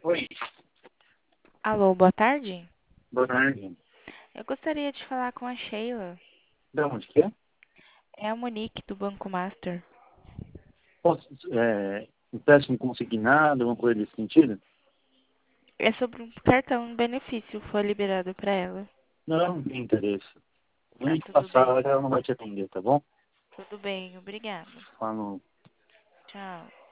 Oi, Alô, boa tarde. boa tarde. Eu gostaria de falar com a Sheila. Da onde que é? É a Monique do Banco Master. Posso, empréstimo consignado, alguma coisa desse sentido? É sobre um cartão de benefício que foi liberado para ela. Não tem interesse. Ah, Nem que tudo passar, bem. ela não vai te atender, tá bom? Tudo bem, obrigada. Fala. Tchau.